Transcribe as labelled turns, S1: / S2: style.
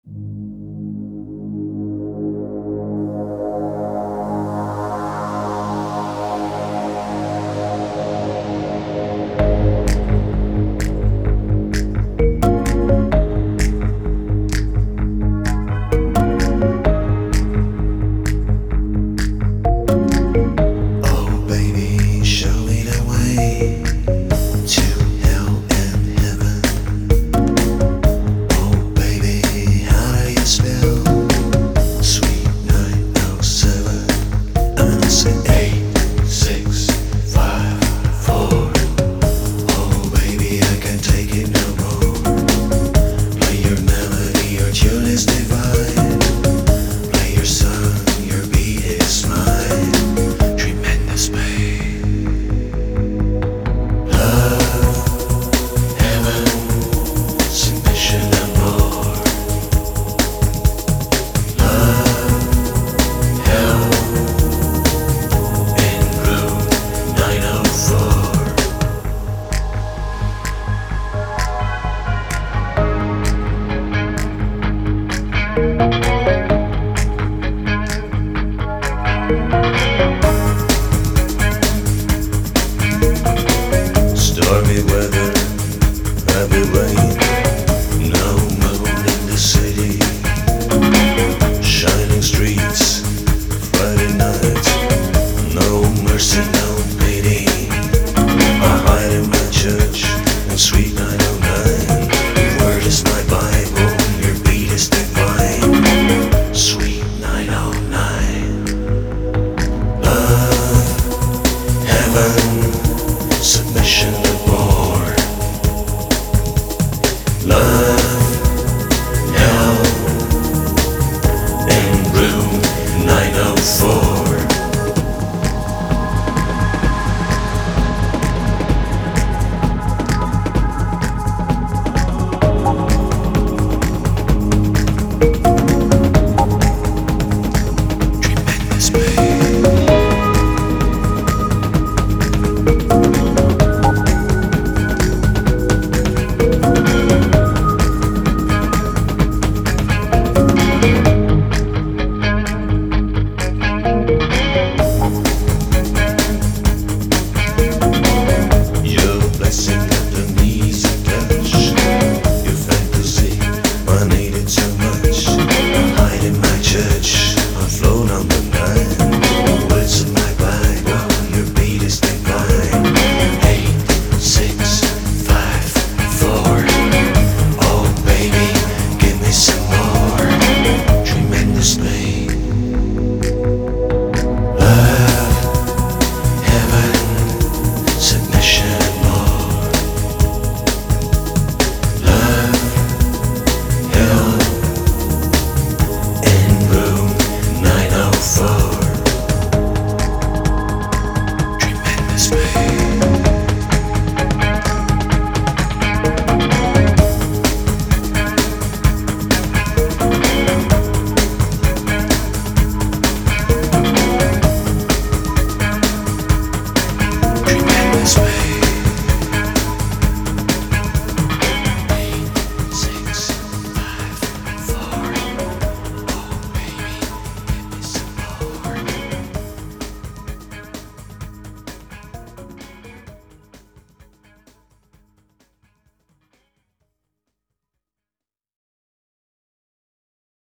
S1: Oh, baby, show me the way to hell and heaven. Oh, baby, how do you spell sweet 907? I'm gonna say 8, 6, 5, 4. Oh, baby, I can't take it no more. Play your melody, your tune is divine. Play your song, your beat is mine. Tremendous pain. Love, heaven, submission and more. Love, hell, in room 904.